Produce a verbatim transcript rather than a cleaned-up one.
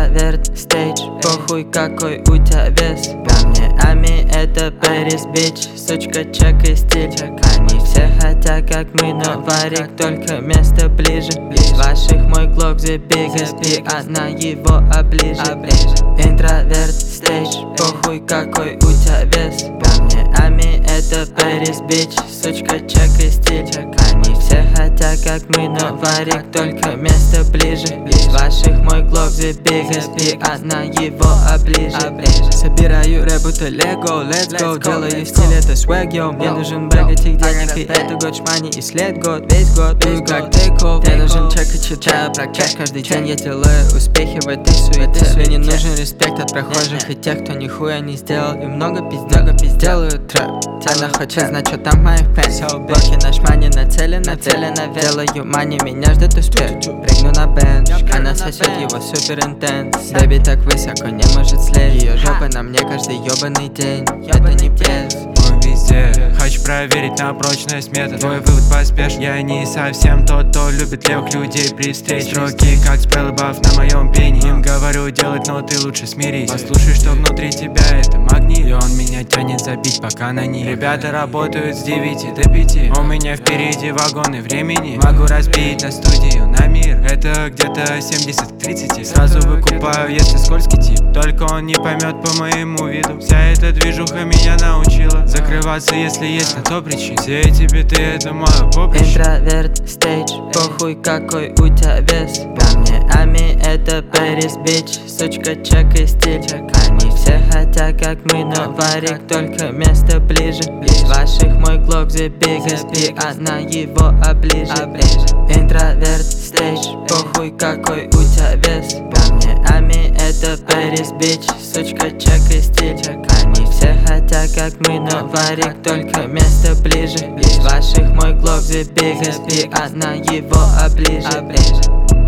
Интроверт, стейдж, похуй какой у тебя вес. По мне Ами это Пэрис, бич, сучка, чек и стиль. Они все хотят как мы, но варик только место ближе. Из ваших мой глок the biggest, и она его оближет. Интроверт, стейдж, похуй какой у тебя вес. По мне Ами это Пэрис, бич, сучка, чек и стиль. Они все хотят как мы, но варик только место ближе. Из ваших мой глок the biggest, и она его оближет. Собираю рэп будто Lego, let's go. Делаю стиль, это swag, yo. Мне нужен бэк этих денег, и это год шмани и след год. Весь год, весь как take-off. Мне нужен чек и читаю про кэш. Каждый день я делаю успехи в этой суете. Мне не нужен респект от прохожих и тех, кто нихуя не сделал. И много пиздел, делаю трэп. Она хочет знать, что там в моих пенсах. Блоки на шмани нацелена, нацелена. Делаю мани, меня ждет успех. Прыгну на бенч, она сосет его супер интенс. Бэби так высоко не может слезть. Ее жопа на мне каждый ёбаный день. Это не пресс. Мы везде, хочу проверить на прочность метод. Твой вывод поспешный. Я не совсем тот, кто любит левых людей при встрече. Строки как спелл баф на моем пене. Им говорю делать, но ты лучше смирись. Послушай, что внутри тебя это магнит, и он меня тянет забить пока на ней. Ребята работают с девяти до пяти. У меня впереди вагоны времени. Могу разбить на студию на мир. Это где-то семьдесят к тридцати. Сразу выкупаю, если скользкий тип. Только он не поймет по моему виду. Вся эта движуха меня научила закрываться, если есть на то причин. Все эти биты это мое поприще. Интроверт, стейдж, похуй какой у тебя вес. По мне Ами это Пэрис, бич, сучка, чек и стиль. Они все хотят как мы, но варик только место ближе. Из ваших мой глок the biggest, и она его оближет. Интроверт, стейдж, похуй какой у тебя вес. По мне Ами это Пэрис, бич, сучка, чек и стиль. Они все хотят как мы, но варик только место ближе. Из ваших мой глок the biggest, и она его оближет.